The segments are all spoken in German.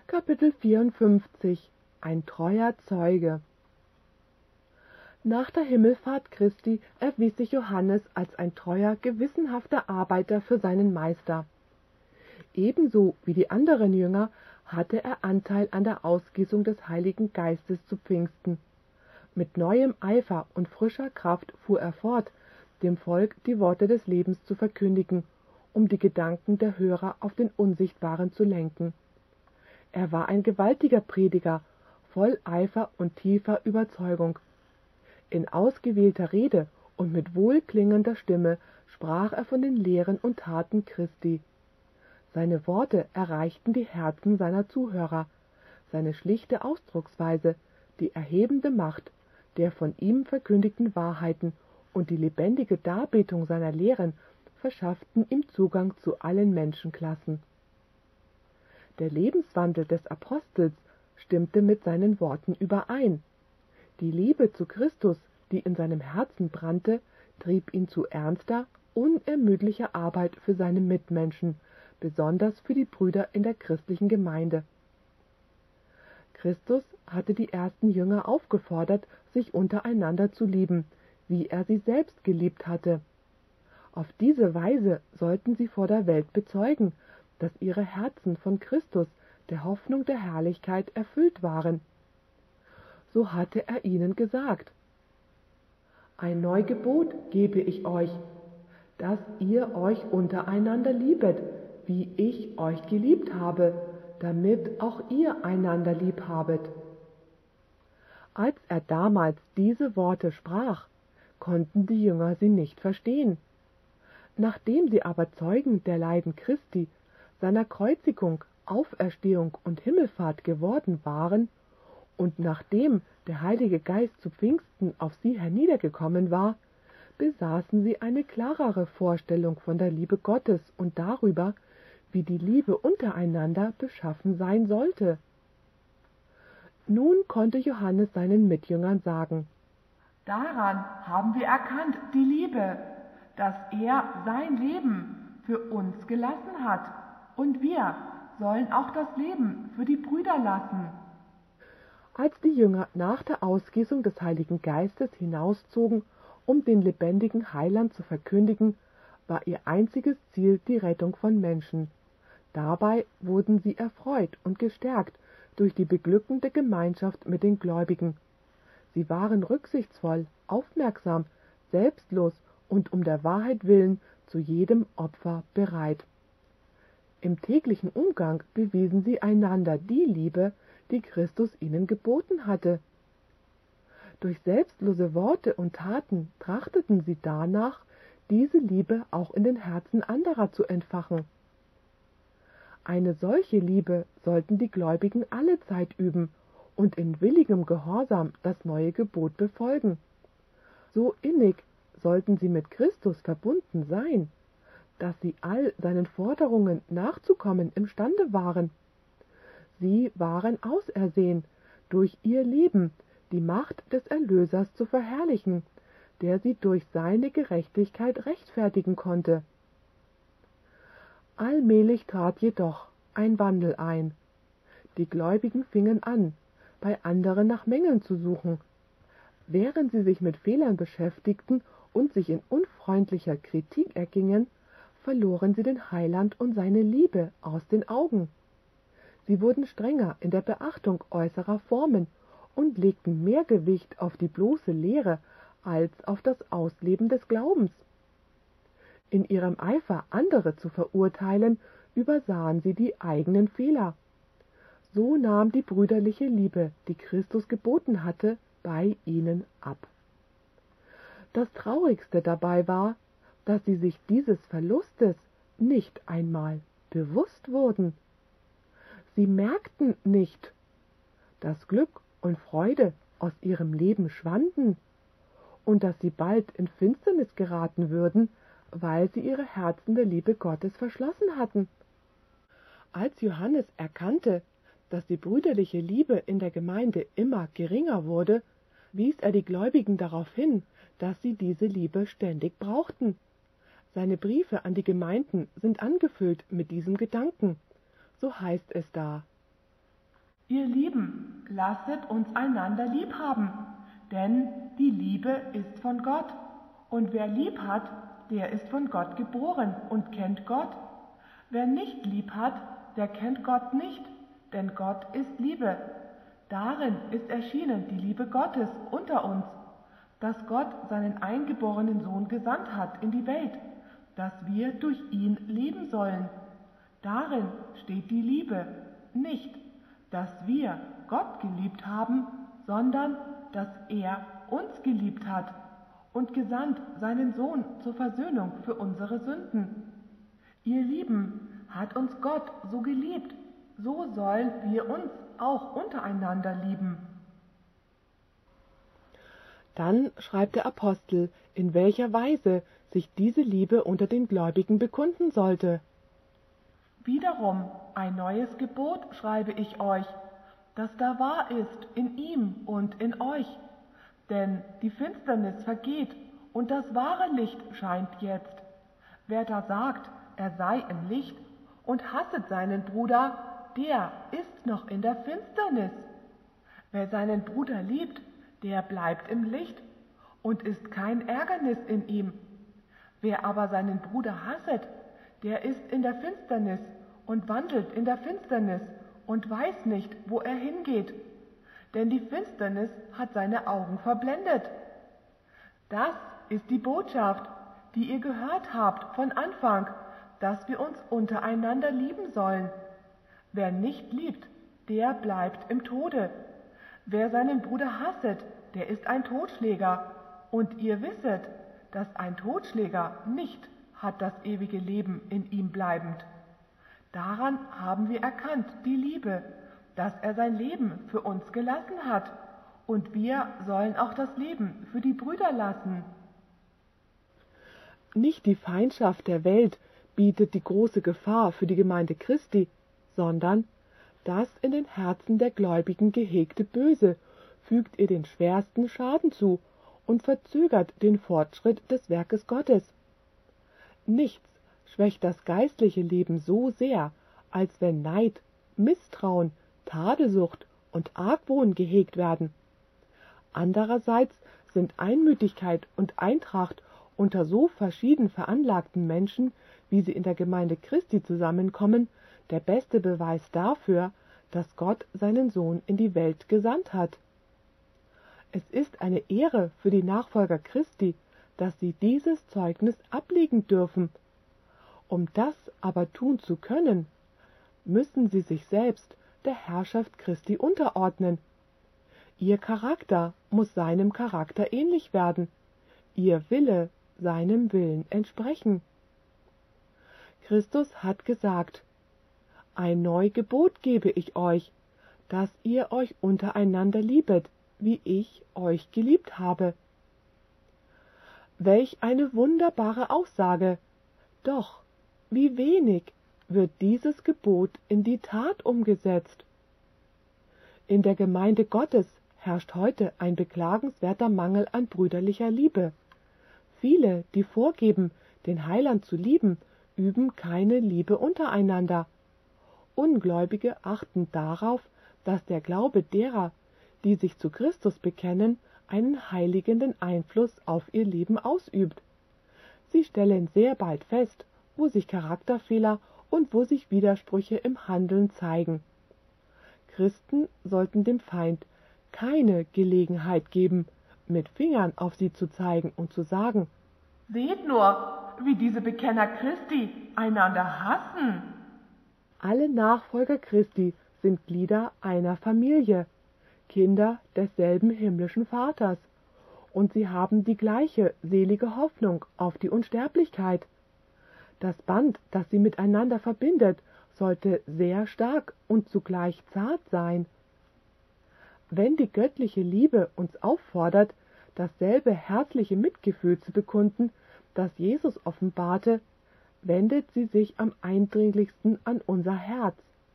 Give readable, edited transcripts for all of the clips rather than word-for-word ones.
Kapitel 54 Ein treuer Zeuge. Nach der Himmelfahrt Christi erwies sich Johannes als ein treuer, gewissenhafter Arbeiter für seinen Meister. Ebenso wie die anderen Jünger hatte er Anteil an der Ausgießung des Heiligen Geistes zu Pfingsten. Mit neuem Eifer und frischer Kraft fuhr er fort, dem Volk die Worte des Lebens zu verkündigen, um die Gedanken der Hörer auf den Unsichtbaren zu lenken. Er war ein gewaltiger Prediger, voll Eifer und tiefer Überzeugung. In ausgewählter Rede und mit wohlklingender Stimme sprach er von den Lehren und Taten Christi. Seine Worte erreichten die Herzen seiner Zuhörer, seine schlichte Ausdrucksweise, die erhebende Macht der von ihm verkündigten Wahrheiten und die lebendige Darbietung seiner Lehren verschafften ihm Zugang zu allen Menschenklassen. Der Lebenswandel des Apostels stimmte mit seinen Worten überein. Die Liebe zu Christus, die in seinem Herzen brannte, trieb ihn zu ernster, unermüdlicher Arbeit für seine Mitmenschen, besonders für die Brüder in der christlichen Gemeinde. Christus hatte die ersten Jünger aufgefordert, sich untereinander zu lieben, wie er sie selbst geliebt hatte. Auf diese Weise sollten sie vor der Welt bezeugen, dass ihre Herzen von Christus, der Hoffnung der Herrlichkeit, erfüllt waren. So hatte er ihnen gesagt: Ein Neugebot gebe ich euch, dass ihr euch untereinander liebet, wie ich euch geliebt habe, damit auch ihr einander lieb habet. Als er damals diese Worte sprach, konnten die Jünger sie nicht verstehen. Nachdem sie aber Zeugen der Leiden Christi, seiner Kreuzigung, Auferstehung und Himmelfahrt geworden waren, und nachdem der Heilige Geist zu Pfingsten auf sie herniedergekommen war, besaßen sie eine klarere Vorstellung von der Liebe Gottes und darüber, wie die Liebe untereinander beschaffen sein sollte. Nun konnte Johannes seinen Mitjüngern sagen: Daran haben wir erkannt die Liebe, dass er sein Leben für uns gelassen hat, und wir sollen auch das Leben für die Brüder lassen. Als die Jünger nach der Ausgießung des Heiligen Geistes hinauszogen, um den lebendigen Heiland zu verkündigen, war ihr einziges Ziel die Rettung von Menschen. Dabei wurden sie erfreut und gestärkt durch die beglückende Gemeinschaft mit den Gläubigen. Sie waren rücksichtsvoll, aufmerksam, selbstlos und um der Wahrheit willen zu jedem Opfer bereit. Im täglichen Umgang bewiesen sie einander die Liebe, die Christus ihnen geboten hatte. Durch selbstlose Worte und Taten trachteten sie danach, diese Liebe auch in den Herzen anderer zu entfachen. Eine solche Liebe sollten die Gläubigen allezeit üben und in willigem Gehorsam das neue Gebot befolgen. So innig sollten sie mit Christus verbunden sein, dass sie all seinen Forderungen nachzukommen imstande waren. Sie waren ausersehen, durch ihr Leben die Macht des Erlösers zu verherrlichen, der sie durch seine Gerechtigkeit rechtfertigen konnte. Allmählich trat jedoch ein Wandel ein. Die Gläubigen fingen an, bei anderen nach Mängeln zu suchen. Während sie sich mit Fehlern beschäftigten und sich in unfreundlicher Kritik ergingen, verloren sie den Heiland und seine Liebe aus den Augen. Sie wurden strenger in der Beachtung äußerer Formen und legten mehr Gewicht auf die bloße Lehre als auf das Ausleben des Glaubens. In ihrem Eifer, andere zu verurteilen, übersahen sie die eigenen Fehler. So nahm die brüderliche Liebe, die Christus geboten hatte, bei ihnen ab. Das Traurigste dabei war, dass sie sich dieses Verlustes nicht einmal bewusst wurden. Sie merkten nicht, dass Glück und Freude aus ihrem Leben schwanden und dass sie bald in Finsternis geraten würden, weil sie ihre Herzen der Liebe Gottes verschlossen hatten. Als Johannes erkannte, dass die brüderliche Liebe in der Gemeinde immer geringer wurde, wies er die Gläubigen darauf hin, dass sie diese Liebe ständig brauchten. Seine Briefe an die Gemeinden sind angefüllt mit diesem Gedanken. So heißt es da: Ihr Lieben, lasset uns einander lieb haben, denn die Liebe ist von Gott. Und wer lieb hat, der ist von Gott geboren und kennt Gott. Wer nicht lieb hat, der kennt Gott nicht, denn Gott ist Liebe. Darin ist erschienen die Liebe Gottes unter uns, dass Gott seinen eingeborenen Sohn gesandt hat in die Welt, dass wir durch ihn leben sollen. Darin steht die Liebe, nicht, dass wir Gott geliebt haben, sondern dass er uns geliebt hat und gesandt seinen Sohn zur Versöhnung für unsere Sünden. Ihr Lieben, hat uns Gott so geliebt, so sollen wir uns auch untereinander lieben. Dann schreibt der Apostel, in welcher Weise sich diese Liebe unter den Gläubigen bekunden sollte. Wiederum ein neues Gebot schreibe ich euch, das da wahr ist in ihm und in euch. Denn die Finsternis vergeht und das wahre Licht scheint jetzt. Wer da sagt, er sei im Licht und hasset seinen Bruder, der ist noch in der Finsternis. Wer seinen Bruder liebt, der bleibt im Licht und ist kein Ärgernis in ihm. Wer aber seinen Bruder hasset, der ist in der Finsternis und wandelt in der Finsternis und weiß nicht, wo er hingeht, denn die Finsternis hat seine Augen verblendet. Das ist die Botschaft, die ihr gehört habt von Anfang, dass wir uns untereinander lieben sollen. Wer nicht liebt, der bleibt im Tode. Wer seinen Bruder hasset, der ist ein Totschläger. Und ihr wisset, dass ein Totschläger nicht hat das ewige Leben in ihm bleibend. Daran haben wir erkannt die Liebe, dass er sein Leben für uns gelassen hat. Und wir sollen auch das Leben für die Brüder lassen. Nicht die Feindschaft der Welt bietet die große Gefahr für die Gemeinde Christi, sondern das in den Herzen der Gläubigen gehegte Böse fügt ihr den schwersten Schaden zu und verzögert den Fortschritt des Werkes Gottes. Nichts schwächt das geistliche Leben so sehr, als wenn Neid, Misstrauen, Tadelsucht und Argwohn gehegt werden. Andererseits sind Einmütigkeit und Eintracht unter so verschieden veranlagten Menschen, wie sie in der Gemeinde Christi zusammenkommen, der beste Beweis dafür, dass Gott seinen Sohn in die Welt gesandt hat. Es ist eine Ehre für die Nachfolger Christi, dass sie dieses Zeugnis ablegen dürfen. Um das aber tun zu können, müssen sie sich selbst der Herrschaft Christi unterordnen. Ihr Charakter muss seinem Charakter ähnlich werden, ihr Wille seinem Willen entsprechen. Christus hat gesagt: Ein neu Gebot gebe ich euch, dass ihr euch untereinander liebet, wie ich euch geliebt habe. Welch eine wunderbare Aussage! Doch wie wenig wird dieses Gebot in die Tat umgesetzt. In der Gemeinde Gottes herrscht heute ein beklagenswerter Mangel an brüderlicher Liebe. Viele, die vorgeben, den Heiland zu lieben, üben keine Liebe untereinander. Ungläubige achten darauf, dass der Glaube derer, die sich zu Christus bekennen, einen heiligenden Einfluss auf ihr Leben ausübt. Sie stellen sehr bald fest, wo sich Charakterfehler und wo sich Widersprüche im Handeln zeigen. Christen sollten dem Feind keine Gelegenheit geben, mit Fingern auf sie zu zeigen und zu sagen: Seht nur, wie diese Bekenner Christi einander hassen. Alle Nachfolger Christi sind Glieder einer Familie, Kinder desselben himmlischen Vaters, und sie haben die gleiche selige Hoffnung auf die Unsterblichkeit. Das Band, das sie miteinander verbindet, sollte sehr stark und zugleich zart sein. Wenn die göttliche Liebe uns auffordert, dasselbe herzliche Mitgefühl zu bekunden, das Jesus offenbarte, wendet sie sich am eindringlichsten an unser Herz.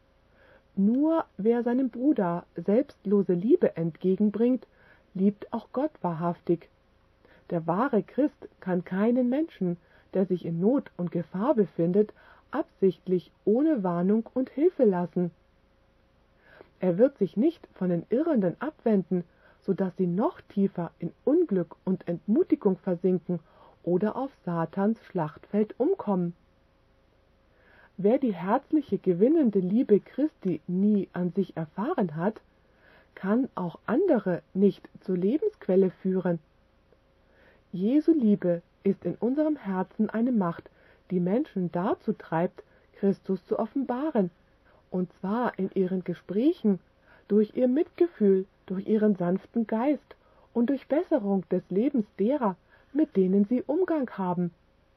Nur wer seinem Bruder selbstlose Liebe entgegenbringt, liebt auch Gott wahrhaftig. Der wahre Christ kann keinen Menschen, der sich in Not und Gefahr befindet, absichtlich ohne Warnung und Hilfe lassen. Er wird sich nicht von den Irrenden abwenden, so dass sie noch tiefer in Unglück und Entmutigung versinken oder auf Satans Schlachtfeld umkommen. Wer die herzliche, gewinnende Liebe Christi nie an sich erfahren hat, kann auch andere nicht zur Lebensquelle führen. Jesu Liebe ist in unserem Herzen eine Macht, die Menschen dazu treibt, Christus zu offenbaren, und zwar in ihren Gesprächen, durch ihr Mitgefühl, durch ihren sanften Geist und durch Besserung des Lebens derer, mit denen sie Umgang haben.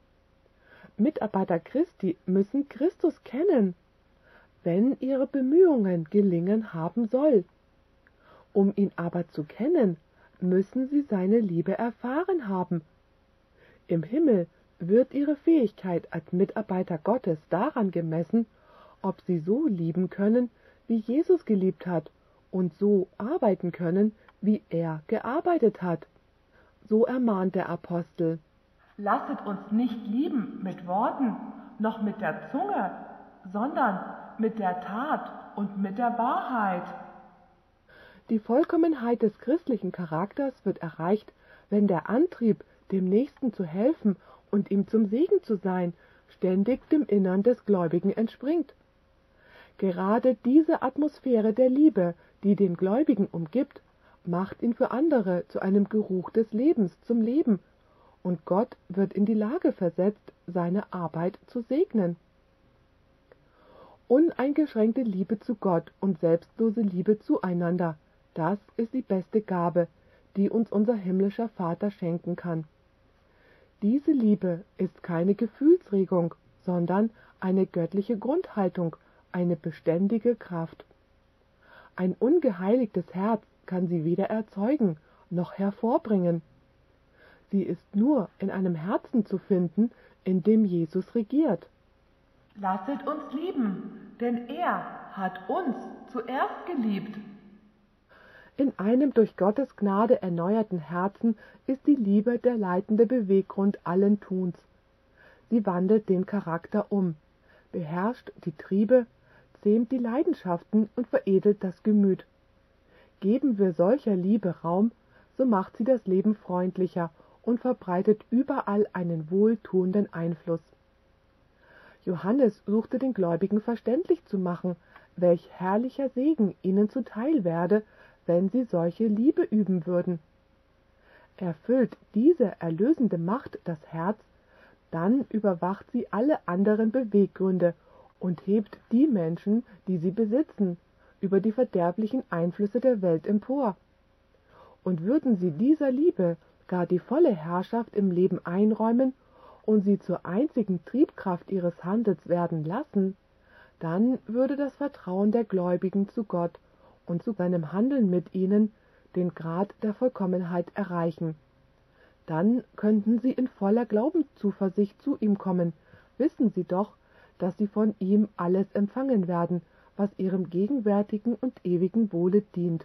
Mitarbeiter Christi müssen Christus kennen, wenn ihre Bemühungen gelingen haben soll. Um ihn aber zu kennen, müssen sie seine Liebe erfahren haben. Im Himmel wird ihre Fähigkeit als Mitarbeiter Gottes daran gemessen, ob sie so lieben können, wie Jesus geliebt hat, und so arbeiten können, wie er gearbeitet hat. So ermahnt der Apostel: Lasset uns nicht lieben mit Worten, noch mit der Zunge, sondern mit der Tat und mit der Wahrheit. Die Vollkommenheit des christlichen Charakters wird erreicht, wenn der Antrieb, dem Nächsten zu helfen und ihm zum Segen zu sein, ständig dem Innern des Gläubigen entspringt. Gerade diese Atmosphäre der Liebe, die den Gläubigen umgibt, macht ihn für andere zu einem Geruch des Lebens zum Leben, und Gott wird in die Lage versetzt, seine Arbeit zu segnen. Uneingeschränkte Liebe zu Gott und selbstlose Liebe zueinander, das ist die beste Gabe, die uns unser himmlischer Vater schenken kann. Diese Liebe ist keine Gefühlsregung, sondern eine göttliche Grundhaltung, eine beständige Kraft. Ein ungeheiligtes Herz kann sie weder erzeugen noch hervorbringen. Sie ist nur in einem Herzen zu finden, in dem Jesus regiert. Lasset uns lieben, denn er hat uns zuerst geliebt. In einem durch Gottes Gnade erneuerten Herzen ist die Liebe der leitende Beweggrund allen Tuns. Sie wandelt den Charakter um, beherrscht die Triebe, zähmt die Leidenschaften und veredelt das Gemüt. Geben wir solcher Liebe Raum, so macht sie das Leben freundlicher und verbreitet überall einen wohltuenden Einfluss. Johannes suchte den Gläubigen verständlich zu machen, welch herrlicher Segen ihnen zuteil werde, wenn sie solche Liebe üben würden. Erfüllt diese erlösende Macht das Herz, dann überwacht sie alle anderen Beweggründe und hebt die Menschen, die sie besitzen, über die verderblichen Einflüsse der Welt empor. Und würden sie dieser Liebe gar die volle Herrschaft im Leben einräumen und sie zur einzigen Triebkraft ihres Handelns werden lassen, dann würde das Vertrauen der Gläubigen zu Gott und zu seinem Handeln mit ihnen den Grad der Vollkommenheit erreichen. Dann könnten sie in voller Glaubenszuversicht zu ihm kommen, wissen sie doch, dass sie von ihm alles empfangen werden, was ihrem gegenwärtigen und ewigen Wohle dient.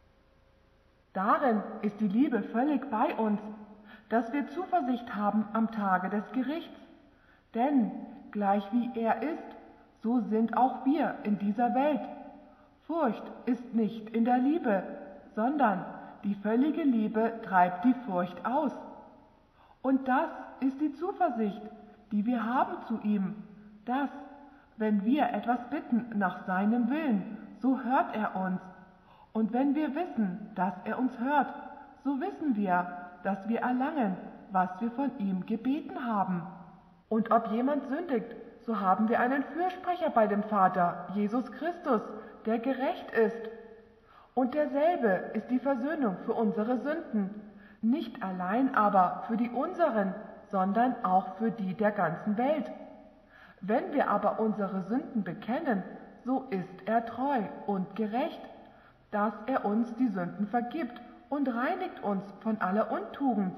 Darin ist die Liebe völlig bei uns, dass wir Zuversicht haben am Tage des Gerichts. Denn gleich wie er ist, so sind auch wir in dieser Welt. Furcht ist nicht in der Liebe, sondern die völlige Liebe treibt die Furcht aus. Und das ist die Zuversicht, die wir haben zu ihm, dass, wenn wir etwas bitten nach seinem Willen, so hört er uns. Und wenn wir wissen, dass er uns hört, so wissen wir, dass wir erlangen, was wir von ihm gebeten haben. Und ob jemand sündigt, so haben wir einen Fürsprecher bei dem Vater, Jesus Christus, der gerecht ist. Und derselbe ist die Versöhnung für unsere Sünden, nicht allein aber für die unseren, sondern auch für die der ganzen Welt. Wenn wir aber unsere Sünden bekennen, so ist er treu und gerecht, dass er uns die Sünden vergibt und reinigt uns von aller Untugend.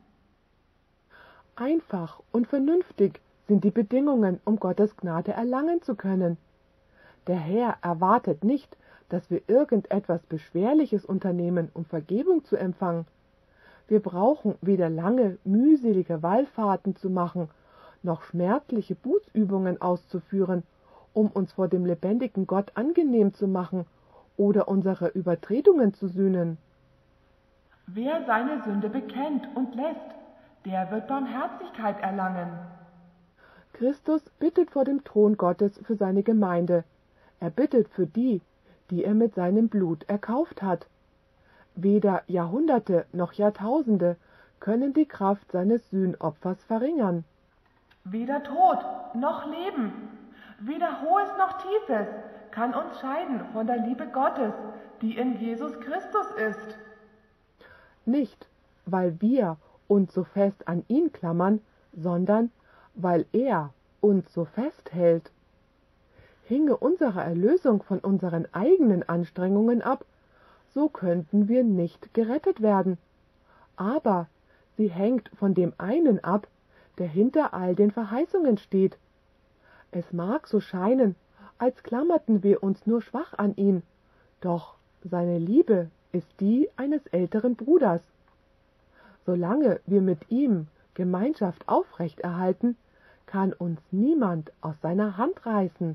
Einfach und vernünftig sind die Bedingungen, um Gottes Gnade erlangen zu können. Der Herr erwartet nicht, dass wir irgendetwas Beschwerliches unternehmen, um Vergebung zu empfangen. Wir brauchen weder lange, mühselige Wallfahrten zu machen, noch schmerzliche Bußübungen auszuführen, um uns vor dem lebendigen Gott angenehm zu machen oder unsere Übertretungen zu sühnen. Wer seine Sünde bekennt und lässt, der wird Barmherzigkeit erlangen. Christus bittet vor dem Thron Gottes für seine Gemeinde. Er bittet für die, die er mit seinem Blut erkauft hat. Weder Jahrhunderte noch Jahrtausende können die Kraft seines Sühnopfers verringern. Weder Tod noch Leben, weder Hohes noch Tiefes kann uns scheiden von der Liebe Gottes, die in Jesus Christus ist. Nicht, weil wir uns so fest an ihn klammern, sondern weil er uns so festhält. Hinge unsere Erlösung von unseren eigenen Anstrengungen ab, so könnten wir nicht gerettet werden. Aber sie hängt von dem einen ab, der hinter all den Verheißungen steht. Es mag so scheinen, als klammerten wir uns nur schwach an ihn, doch seine Liebe ist die eines älteren Bruders. Solange wir mit ihm Gemeinschaft aufrechterhalten, kann uns niemand aus seiner Hand reißen.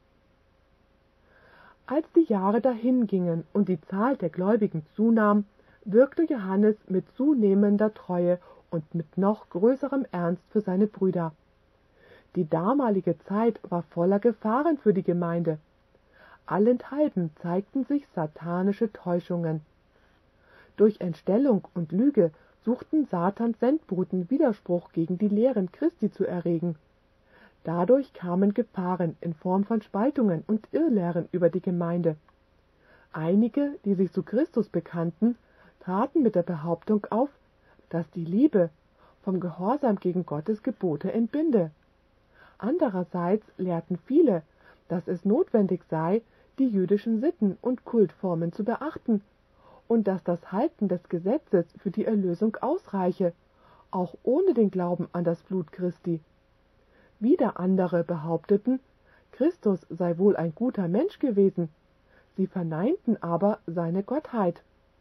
Als die Jahre dahingingen und die Zahl der Gläubigen zunahm, wirkte Johannes mit zunehmender Treue und mit noch größerem Ernst für seine Brüder. Die damalige Zeit war voller Gefahren für die Gemeinde. Allenthalben zeigten sich satanische Täuschungen. Durch Entstellung und Lüge suchten Satans Sendboten Widerspruch gegen die Lehren Christi zu erregen. Dadurch kamen Gefahren in Form von Spaltungen und Irrlehren über die Gemeinde. Einige, die sich zu Christus bekannten, traten mit der Behauptung auf, dass die Liebe vom Gehorsam gegen Gottes Gebote entbinde. Andererseits lehrten viele, dass es notwendig sei, die jüdischen Sitten und Kultformen zu beachten und dass das Halten des Gesetzes für die Erlösung ausreiche, auch ohne den Glauben an das Blut Christi. Wieder andere behaupteten, Christus sei wohl ein guter Mensch gewesen, sie verneinten aber seine Gottheit.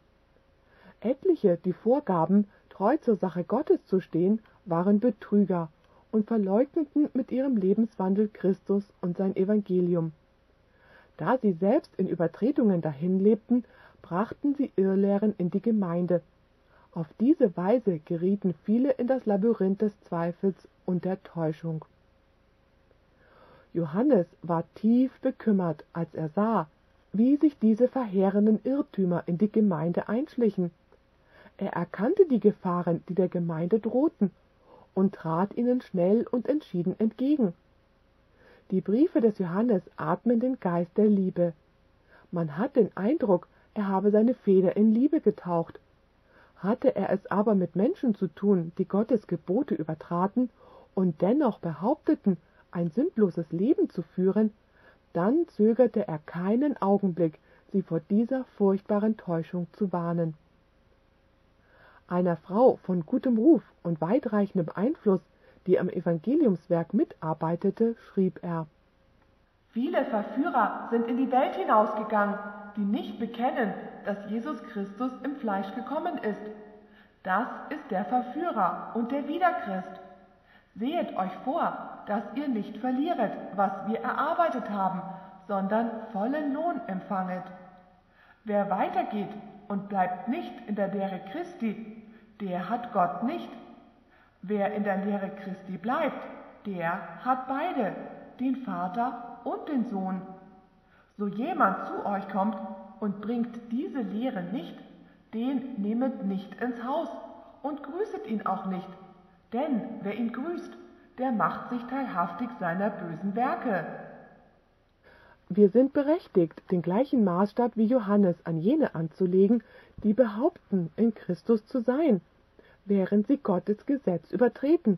Etliche, die vorgaben, treu zur Sache Gottes zu stehen, waren Betrüger und verleugneten mit ihrem Lebenswandel Christus und sein Evangelium. Da sie selbst in Übertretungen dahinlebten, brachten sie Irrlehren in die Gemeinde. Auf diese Weise gerieten viele in das Labyrinth des Zweifels und der Täuschung. Johannes war tief bekümmert, als er sah, wie sich diese verheerenden Irrtümer in die Gemeinde einschlichen. Er erkannte die Gefahren, die der Gemeinde drohten, und trat ihnen schnell und entschieden entgegen. Die Briefe des Johannes atmen den Geist der Liebe. Man hat den Eindruck, er habe seine Feder in Liebe getaucht. Hatte er es aber mit Menschen zu tun, die Gottes Gebote übertraten und dennoch behaupteten, ein sündloses Leben zu führen, dann zögerte er keinen Augenblick, sie vor dieser furchtbaren Täuschung zu warnen. Einer Frau von gutem Ruf und weitreichendem Einfluss, die am Evangeliumswerk mitarbeitete, schrieb er: Viele Verführer sind in die Welt hinausgegangen, die nicht bekennen, dass Jesus Christus im Fleisch gekommen ist. Das ist der Verführer und der Widerchrist. Sehet euch vor, dass ihr nicht verlieret, was wir erarbeitet haben, sondern vollen Lohn empfanget. Wer weitergeht und bleibt nicht in der Lehre Christi, der hat Gott nicht. Wer in der Lehre Christi bleibt, der hat beide, den Vater und den Sohn. So jemand zu euch kommt und bringt diese Lehre nicht, den nehmet nicht ins Haus und grüßet ihn auch nicht, denn wer ihn grüßt, der macht sich teilhaftig seiner bösen Werke. Wir sind berechtigt, den gleichen Maßstab wie Johannes an jene anzulegen, die behaupten, in Christus zu sein, während sie Gottes Gesetz übertreten.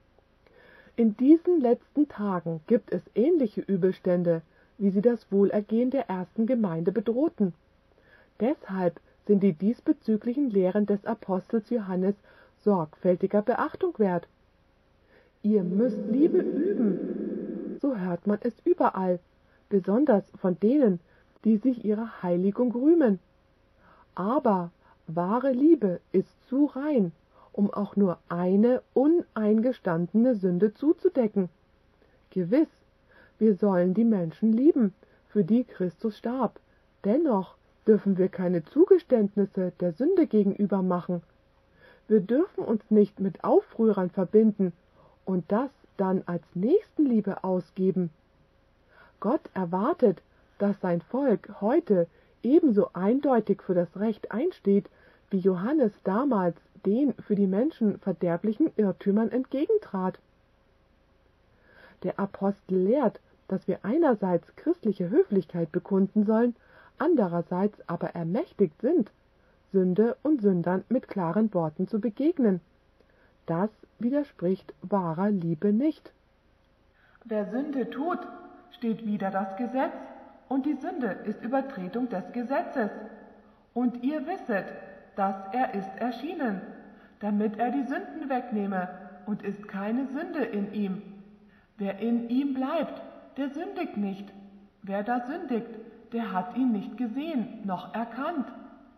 In diesen letzten Tagen gibt es ähnliche Übelstände, wie sie das Wohlergehen der ersten Gemeinde bedrohten. Deshalb sind die diesbezüglichen Lehren des Apostels Johannes sorgfältiger Beachtung wert. Ihr müsst Liebe üben, so hört man es überall, besonders von denen, die sich ihrer Heiligung rühmen. Aber wahre Liebe ist zu rein, um auch nur eine uneingestandene Sünde zuzudecken. Gewiss, wir sollen die Menschen lieben, für die Christus starb. Dennoch dürfen wir keine Zugeständnisse der Sünde gegenüber machen. Wir dürfen uns nicht mit Aufrührern verbinden und das dann als Nächstenliebe ausgeben. Gott erwartet, dass sein Volk heute ebenso eindeutig für das Recht einsteht, wie Johannes damals den für die Menschen verderblichen Irrtümern entgegentrat. Der Apostel lehrt, dass wir einerseits christliche Höflichkeit bekunden sollen, andererseits aber ermächtigt sind, Sünde und Sündern mit klaren Worten zu begegnen. Das widerspricht wahrer Liebe nicht. Wer Sünde tut, steht wider das Gesetz, und die Sünde ist Übertretung des Gesetzes. Und ihr wisset, dass er ist erschienen, damit er die Sünden wegnehme, und ist keine Sünde in ihm. Wer in ihm bleibt, der sündigt nicht. Wer da sündigt, der hat ihn nicht gesehen noch erkannt.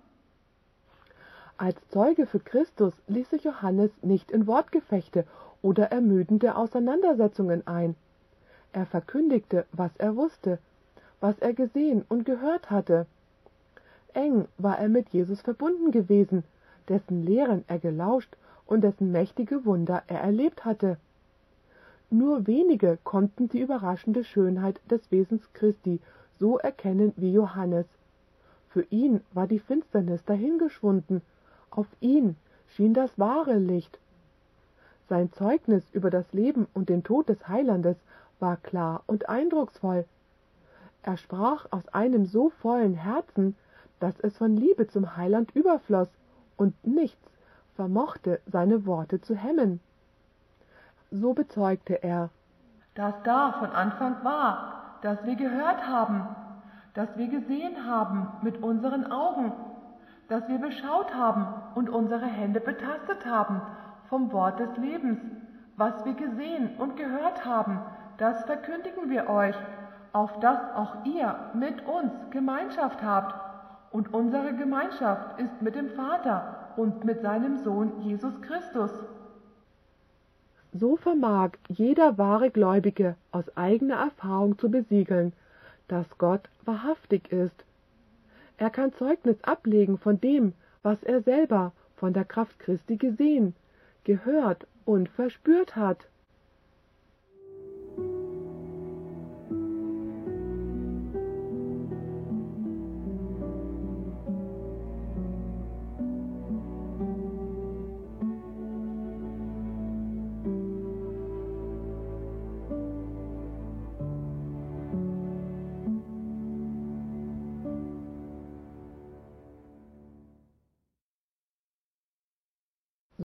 Als Zeuge für Christus ließ sich Johannes nicht in Wortgefechte oder ermüdende Auseinandersetzungen ein. Er verkündigte, was er wusste, was er gesehen und gehört hatte. Eng war er mit Jesus verbunden gewesen, dessen Lehren er gelauscht und dessen mächtige Wunder er erlebt hatte. Nur wenige konnten die überraschende Schönheit des Wesens Christi so erkennen wie Johannes. Für ihn war die Finsternis dahingeschwunden, auf ihn schien das wahre Licht. Sein Zeugnis über das Leben und den Tod des Heilandes war klar und eindrucksvoll. Er sprach aus einem so vollen Herzen, dass es von Liebe zum Heiland überfloss, und nichts vermochte seine Worte zu hemmen. So bezeugte er, dass da von Anfang war, dass wir gehört haben, dass wir gesehen haben mit unseren Augen, dass wir beschaut haben und unsere Hände betastet haben vom Wort des Lebens. Was wir gesehen und gehört haben, das verkündigen wir euch, auf dass auch ihr mit uns Gemeinschaft habt. Und unsere Gemeinschaft ist mit dem Vater und mit seinem Sohn Jesus Christus. So vermag jeder wahre Gläubige aus eigener Erfahrung zu besiegeln, dass Gott wahrhaftig ist. Er kann Zeugnis ablegen von dem, was er selber von der Kraft Christi gesehen, gehört und verspürt hat.